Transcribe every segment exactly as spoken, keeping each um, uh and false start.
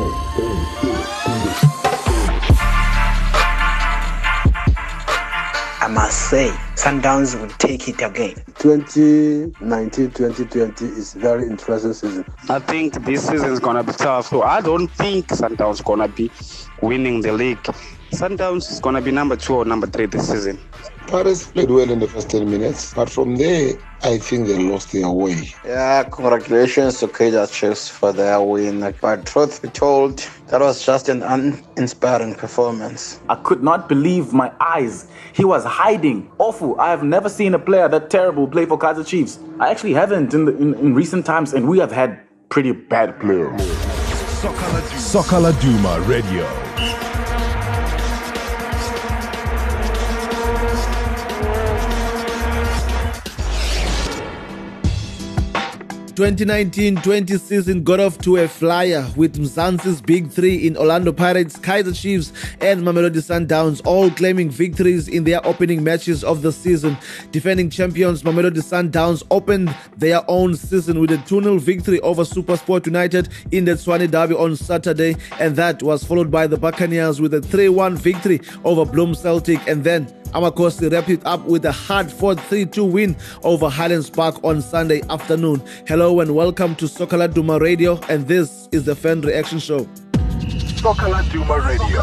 I must say, Sundowns will take it again. twenty nineteen twenty twenty is a very interesting season. I think this season is going to be tough. So I don't think Sundowns is going to be winning the league. Sundowns is going to be number two or number three this season. Pirates played well in the first ten minutes, but from there, I think they lost their way. Yeah, congratulations to Kaizer Chiefs for their win. But truth be told, that was just an uninspiring performance. I could not believe my eyes. He was hiding. Awful. I have never seen a player that terrible play for Kaizer Chiefs. I actually haven't in, the, in, in recent times, and we have had pretty bad players. Soccer Laduma Radio. twenty nineteen twenty season got off to a flyer with Mzansi's big three in Orlando Pirates, Kaizer Chiefs and Mamelodi Sundowns all claiming victories in their opening matches of the season. Defending champions Mamelodi Sundowns opened their own season with a two nil victory over SuperSport United in the Tshwane Derby on Saturday, and that was followed by the Buccaneers with a three one victory over Bloem Celtic, and then Amakosi wrapped it up with a hard-fought three two win over Highlands Park on Sunday afternoon. Hello and welcome to Soccer Laduma Radio, and this is the Fan Reaction Show. Soccer Laduma Radio.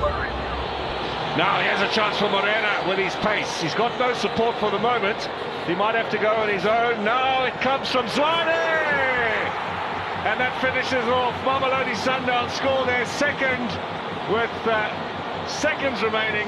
Now he has a chance for Morena with his pace. He's got no support for the moment. He might have to go on his own. Now it comes from Tshwane! And that finishes off. Mamelodi Sundowns score their second with uh, seconds remaining.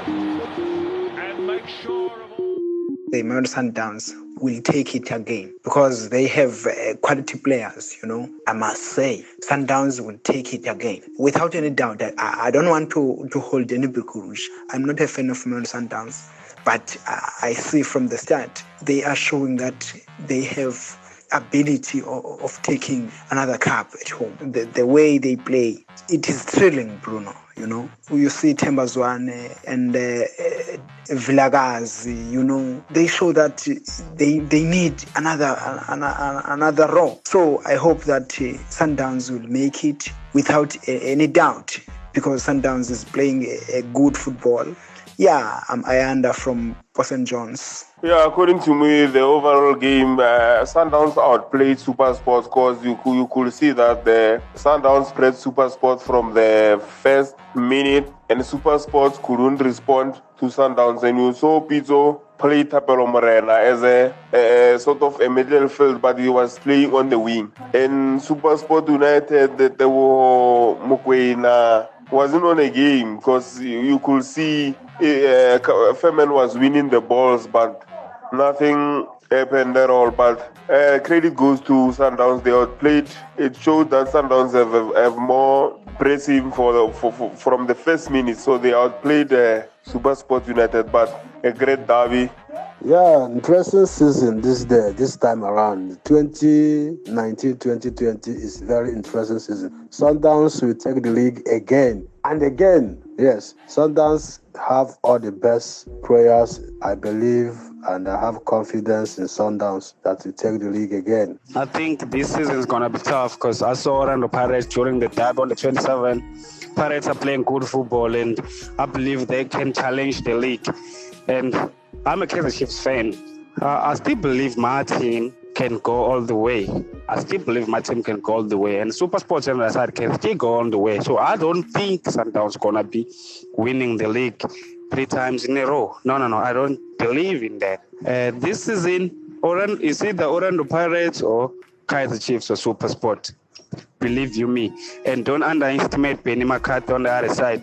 Make sure of all... The Mamelodi Sundowns will take it again because they have uh, quality players, you know. I must say, Sundowns will take it again. Without any doubt, I, I don't want to, to hold any big rouge. I'm not a fan of Mamelodi Sundowns, but I, I see from the start, they are showing that they have ability of, of taking another cup at home. The, the way they play, it is thrilling, Bruno. You know, you see Themba Zwane and uh, uh, Vilakazi, you know, they show that they they need another another, another role. So I hope that uh, Sundowns will make it without uh, any doubt, because Sundowns is playing a, a good football. Yeah, I'm Ayanda from Saint John's. Yeah, according to me, the overall game, uh, Sundowns outplayed SuperSport because you, you could see that the Sundowns spread SuperSport from the first minute, and SuperSport couldn't respond to Sundowns. And you saw Pizzo play Tapelo Morena as a, a sort of a middle field, but he was playing on the wing. And SuperSport United, they were Mokwena wasn't on a game because you, you could see uh, Femen was winning the balls, but nothing happened at all. But uh, credit goes to Sundowns. They outplayed. It showed that Sundowns have, have more pressing for the for, for, from the first minute. So they outplayed uh, SuperSport United, but a great derby. Yeah, interesting season this day, this time around. twenty nineteen twenty twenty is very interesting season. Sundowns will take the league again and again. Yes, Sundowns have all the best players, I believe, and I have confidence in Sundowns that will take the league again. I think this season is going to be tough because I saw Orlando Pirates during the derby on the twenty-seventh. Pirates are playing good football, and I believe they can challenge the league. And I'm a Kaizer Chiefs fan. Uh, I still believe my team can go all the way. I still believe my team can go all the way. And SuperSport and side can still go all the way. So I don't think Sundowns going to be winning the league three times in a row. No, no, no. I don't believe in that. Uh, this season, Orlando, is it the Orlando Pirates or Kaizer Chiefs or SuperSport? Believe you me. And don't underestimate Benny McCarthy on the other side.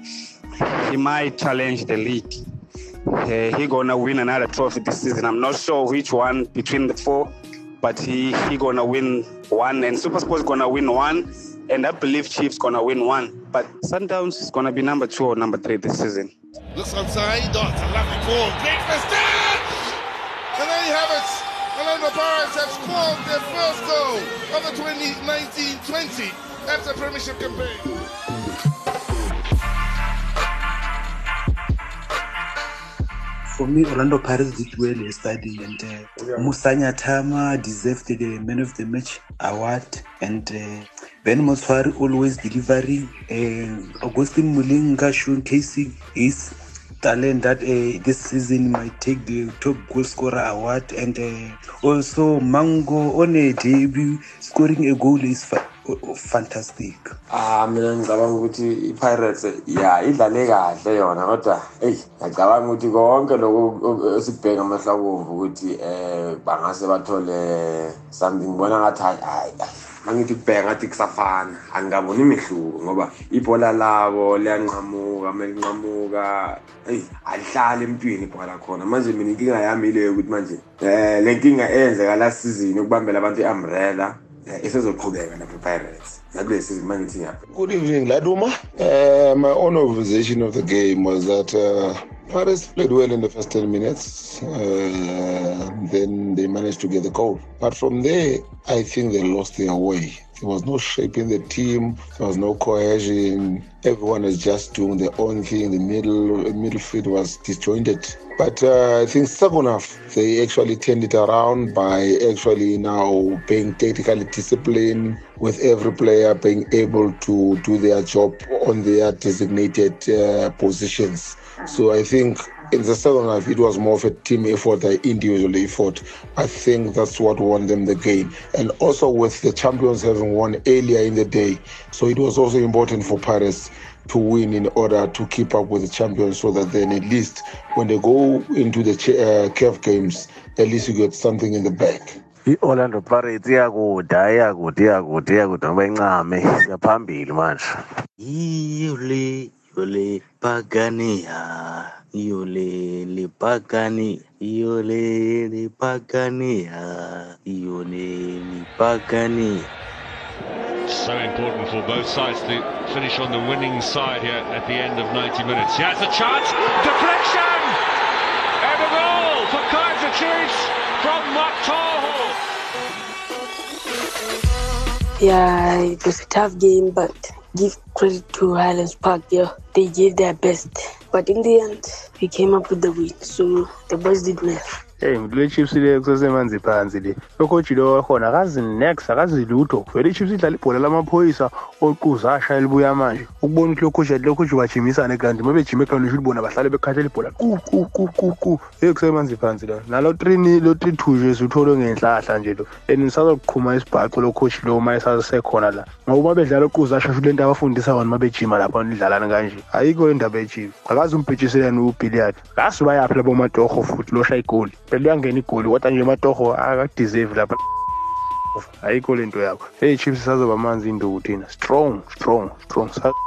He might challenge the league. Uh, he gonna win another trophy this season. I'm not sure which one between the four, but he he gonna win one, and SuperSport's gonna win one, and I believe Chiefs gonna win one. But Sundowns is gonna be number two or number three this season. Looks onside. Oh, it's a lovely ball. Great mistake! And there you have it. Orlando Pirates have scored their first goal of the twenty nineteen twenty after Premiership campaign. For me, Orlando Pirates did well yesterday, and uh, yeah. Musa Nyatama deserved the Man of the Match award, and uh, Ben Moswari always delivering. Uh, Augustine Mulinga showcasing his talent that uh, this season might take the top goal scorer award, and uh, also Mango on a debut scoring a goal is fa- fantastic. Ah, mina ngicabanga ukuthi iPirates ya idlale kahle yona kodwa hey ngicabanga ukuthi konke lokho esikubheka amahlabomvu ukuthi eh bangase bathole something bona ngathi hayi mangithi kubheka ngathi kusafana angaboni imihluko ngoba ibhola labo liyanqamuka melinqamuka hey alihlala empini ibhola khona manje mina inkinga yami ile ukuthi manje eh lenkinga enzeka la season ukubambela abantu iumbrella isizoqhubeka lapha Pirates. Good evening, Laduma. Uh, my own observation of the game was that uh, Pirates played well in the first ten minutes. Uh, then they managed to get the goal. But from there, I think they lost their way. There was no shape in the team. There was no cohesion. Everyone was just doing their own thing. The middle midfield was disjointed. But uh, I think second half, they actually turned it around by actually now being tactically disciplined, with every player being able to do their job on their designated uh, positions. So I think in the second half, it was more of a team effort than individual effort. I think that's what won them the game. And also with the champions having won earlier in the day, so it was also important for Pirates to win in order to keep up with the champions, so that then at least when they go into the uh, C A F games, at least you get something in the bag. I-Orlando Pirates iyakuda iyakuda iyakuda iyakuda ngoba incame siyaphambili manje. Iyole yole Pagania Yole le Pagani Yole le Pagania Yole le Pagani. So important for both sides to finish on the winning side here at the end of ninety minutes. He has a chance. Deflection! And a goal for Kaizer Chiefs from Matoho. Yeah, it was a tough game, but give credit to Highlands Park. Yeah, they gave their best. But in the end, we came up with the win. So the boys did well. Hey, ngile Chiefs le kusesemanzi phansi le. Coach lo khona akazi next akazi lutho. Vele Chiefs idlala ibhola lamaphoyisa oquza ashaya libuya manje. Ukubona ukuthi lo coach lo coach bajimisana egrand. Mabe jime egrand usho libona bahlale bekhathela ibhola. Ku ku ku ku ku. Hey kusemanzi phansi la. Nalo three lo three two nje uthole ngenhlahla nje lo. And nisazoqhuma isibhaco lo coach lo mayesasekhona la. Ngoba bedlala oquza ashaya lento abafundisa bona mabe jima lapha nidlalana kanje. Ayikho indaba eChiefs. Akazi umbhitshiselana uBilliard. Kasi bayaphi labo Matoho futhi lo shaya igoli. Beluyangena igoli kodwa nje Matoho akadeserve lapha. Ayikho lento yakho. Hey Chiefs sazoba amanzi induku thina. Strong, strong, strong.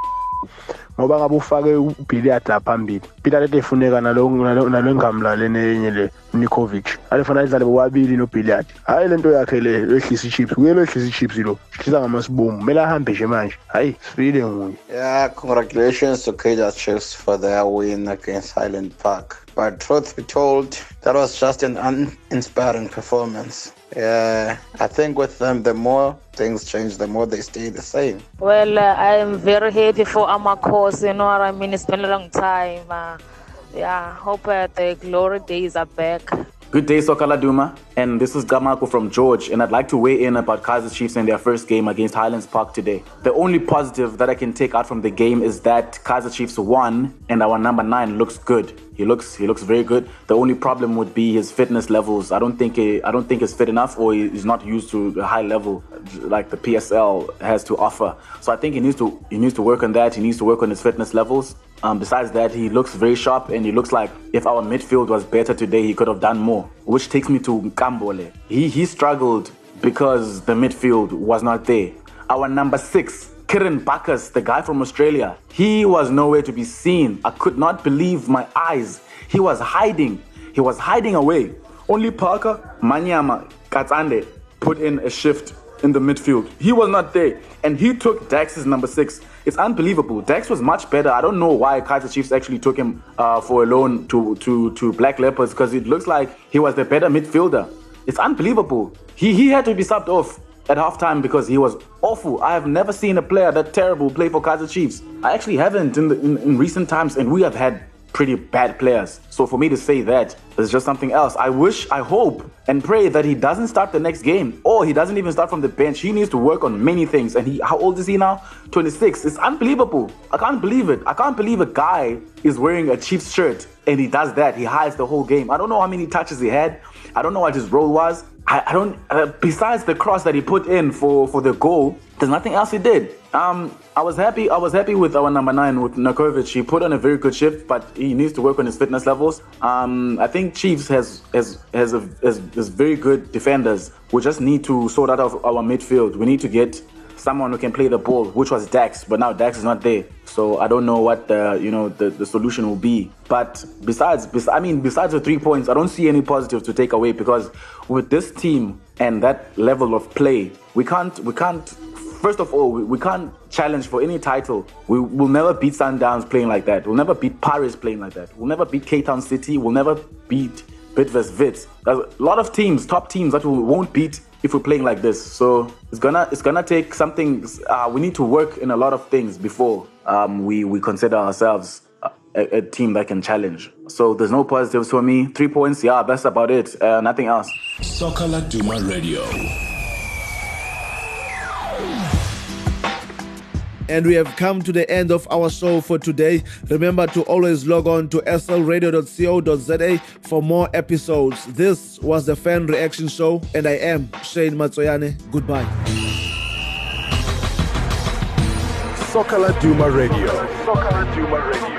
Ngoba ngabe ufake uBilliard lapha phambili. Billiard efuneka nalo nalo ngamla lenenye le Nikovic. Alefana idlale bobabili noBilliard. Hayi lento yakhe le ehlisa iChiefs. Kuyelo ehlisa iChiefs lo. Hlisa ngamasibomu. Mela ahambe nje manje. Hayi, sibile nguye. Yeah, congratulations to Kaizer Chiefs for their win against Highland Park. But truth be told, that was just an uninspiring performance. Yeah, I think with them, the more things change, the more they stay the same. Well, uh, I am very happy for Amakos, you know what I mean? It's been a long time. Uh, yeah, hope uh, the glory days are back. Good day, Soccer Laduma, and this is Gamako from George, and I'd like to weigh in about Kaizer Chiefs and their first game against Highlands Park today. The only positive that I can take out from the game is that Kaizer Chiefs won, and our number nine looks good. He looks he looks very good. The only problem would be his fitness levels. I don't think he, I don't think he's fit enough, or he's not used to the high level like the P S L has to offer. So I think he needs to he needs to work on that. He needs to work on his fitness levels. Um, besides that, he looks very sharp, and he looks like if our midfield was better today, he could have done more. Which takes me to Nkambole. He he struggled because the midfield was not there. Our number six, Kieran Bacchus, the guy from Australia, he was nowhere to be seen. I could not believe my eyes. He was hiding. He was hiding away. Only Parker, Manyama, Katsande put in a shift in the midfield. He was not there. And he took Dax's number six. It's unbelievable. Dax was much better. I don't know why Kaizer Chiefs actually took him uh, for a loan to, to, to Black Leopards, because it looks like he was the better midfielder. It's unbelievable. He, he had to be subbed off at halftime because he was awful. I have never seen a player that terrible play for Kaizer Chiefs. I actually haven't in, the, in, in recent times, and we have had pretty bad players. So for me to say that is just something else. I wish, I hope, and pray that he doesn't start the next game, or he doesn't even start from the bench. He needs to work on many things. And he, how old is he now? twenty-six. It's unbelievable. I can't believe it. I can't believe a guy is wearing a Chiefs shirt and he does that. He hides the whole game. I don't know how many touches he had. I don't know what his role was. I, I don't. Uh, besides the cross that he put in for, for the goal, there's nothing else he did. Um, I was happy. I was happy with our number nine, with Nakovic. He put on a very good shift, but he needs to work on his fitness levels. Um, I think Chiefs has has has, a, has has very good defenders. We just need to sort out our midfield. We need to get someone who can play the ball, which was Dax, but now Dax is not there. So I don't know what the you know the, the solution will be. But besides, bes- I mean, besides the three points, I don't see any positive to take away, because with this team and that level of play, we can't we can't. First of all, we, we can't challenge for any title. We will never beat Sundowns playing like that. We'll never beat Paris playing like that. We'll never beat Cape Town City. We'll never beat Bidvest Wits. There's a lot of teams, top teams, that we won't beat if we're playing like this. So it's gonna it's gonna take something. Uh, we need to work in a lot of things before um, we we consider ourselves a, a team that can challenge. So there's no positives for me. Three points, yeah, that's about it. Uh, nothing else. Soccer Laduma Radio. And we have come to the end of our show for today. Remember to always log on to s l radio dot co dot z a for more episodes. This was the Fan Reaction Show, and I am Shane Matsoyane. Goodbye. Soccer Laduma Radio. Soccer Laduma Radio.